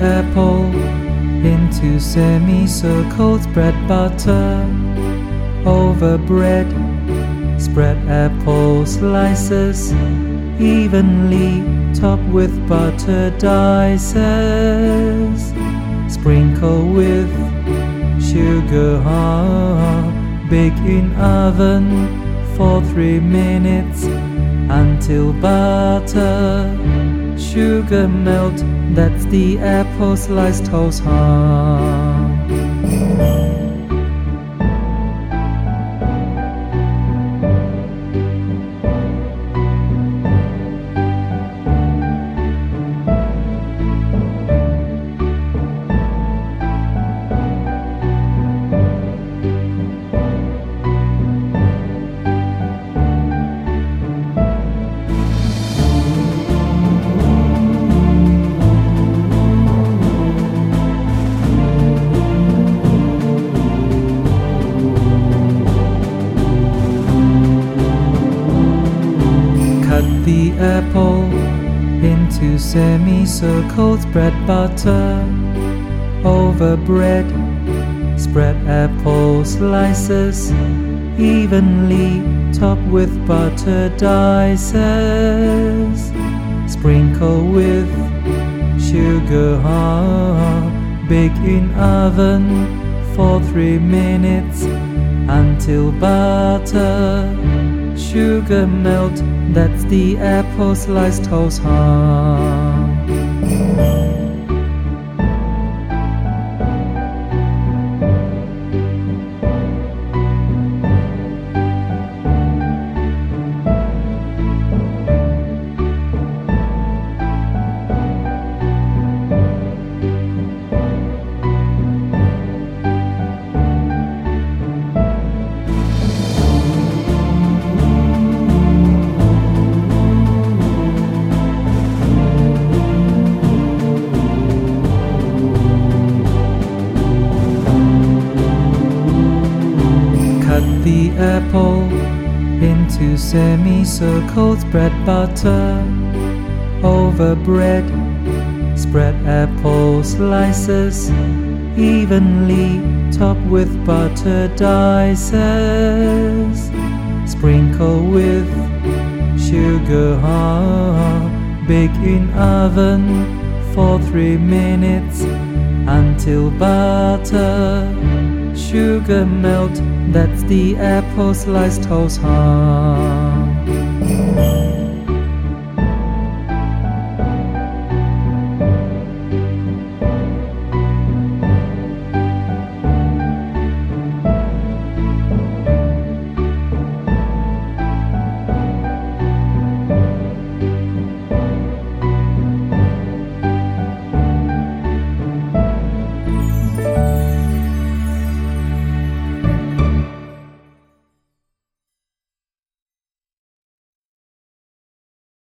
apple into semicircles, spread butter over bread. Spread apple slices evenly, top with butter dices. Sprinkle with sugar, bake in oven for 3 minutes until butter, sugar melt. That's the apple slice toast. Cut the apple into semicircles, spread butter over bread. Spread apple slices evenly, top with butter dices. Sprinkle with sugar, bake in oven for 3 minutes until butter, sugar melt. That's the apple slice toast. Cut the apple into semicircles, spread butter over bread. Spread apple slices evenly, top with butter dices. Sprinkle with sugar, bake in oven for 3 minutes until butter, sugar melt. That's the apple slice toast.